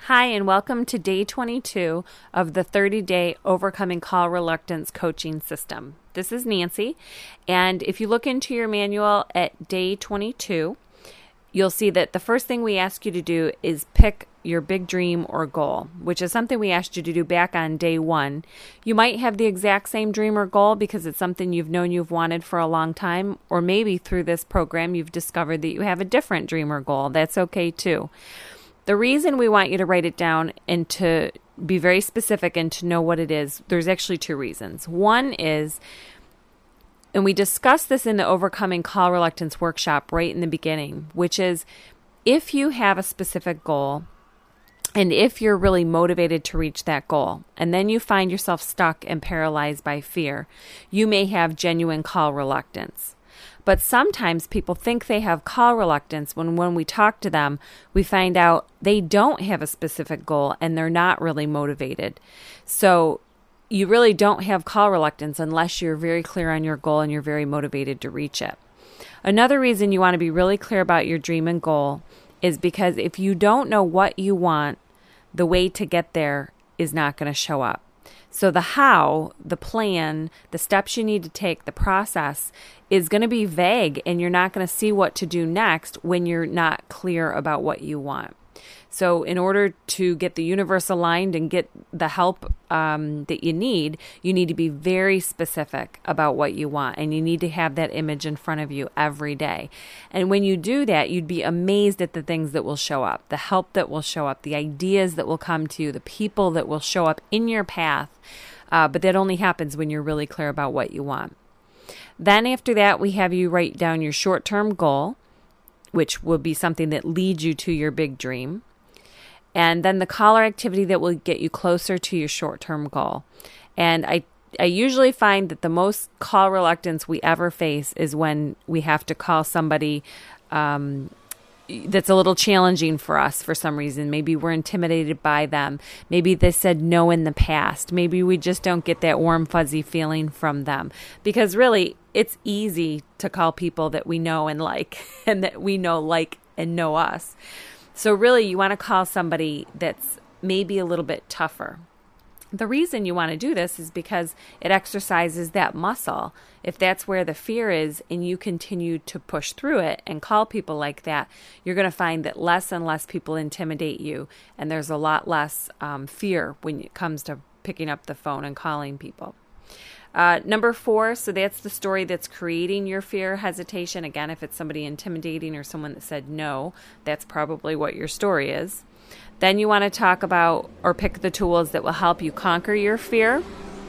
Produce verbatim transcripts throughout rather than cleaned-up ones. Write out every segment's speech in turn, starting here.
Hi, and welcome to day twenty-two of the thirty-day Overcoming Call Reluctance coaching system. This is Nancy, and if you look into your manual at day twenty-two, you'll see that the first thing we ask you to do is pick your big dream or goal, which is something we asked you to do back on day one. You might have the exact same dream or goal because it's something you've known you've wanted for a long time, or maybe through this program you've discovered that you have a different dream or goal. That's okay too. The reason we want you to write it down and to be very specific and to know what it is, there's actually two reasons. One is, and we discussed this in the Overcoming Call Reluctance workshop right in the beginning, which is if you have a specific goal and if you're really motivated to reach that goal, and then you find yourself stuck and paralyzed by fear, you may have genuine call reluctance. But sometimes people think they have call reluctance when when we talk to them, we find out they don't have a specific goal and they're not really motivated. So you really don't have call reluctance unless you're very clear on your goal and you're very motivated to reach it. Another reason you want to be really clear about your dream and goal is because if you don't know what you want, the way to get there is not going to show up. So the how, the plan, the steps you need to take, the process is going to be vague, and you're not going to see what to do next when you're not clear about what you want. So in order to get the universe aligned and get the help um, that you need, you need to be very specific about what you want, and you need to have that image in front of you every day. And when you do that, you'd be amazed at the things that will show up, the help that will show up, the ideas that will come to you, the people that will show up in your path. Uh, but that only happens when you're really clear about what you want. Then after that, we have you write down your short-term goal, which will be something that leads you to your big dream. And then the caller activity that will get you closer to your short-term goal. And I I usually find that the most call reluctance we ever face is when we have to call somebody um, that's a little challenging for us for some reason. Maybe we're intimidated by them. Maybe they said no in the past. Maybe we just don't get that warm, fuzzy feeling from them. Because really, it's easy to call people that we know and like, and that we know like and know us. So really, you want to call somebody that's maybe a little bit tougher. The reason you want to do this is because it exercises that muscle. If that's where the fear is and you continue to push through it and call people like that, you're going to find that less and less people intimidate you, and there's a lot less um, fear when it comes to picking up the phone and calling people. Uh, number four, so that's the story that's creating your fear, hesitation. Again, if it's somebody intimidating or someone that said no, that's probably what your story is. Then you want to talk about or pick the tools that will help you conquer your fear.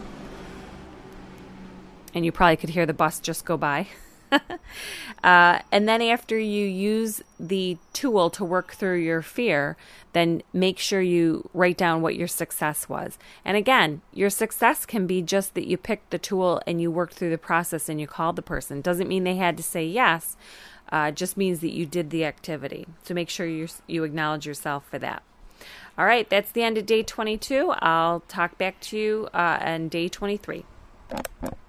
And you probably could hear the bus just go by. uh, and then after you use the tool to work through your fear, then make sure you write down what your success was. And again, your success can be just that you picked the tool and you worked through the process and you called the person. Doesn't mean they had to say yes. Uh, just means that you did the activity. So make sure you you acknowledge yourself for that. All right, that's the end of day twenty-two. I'll talk back to you uh, on day twenty-three.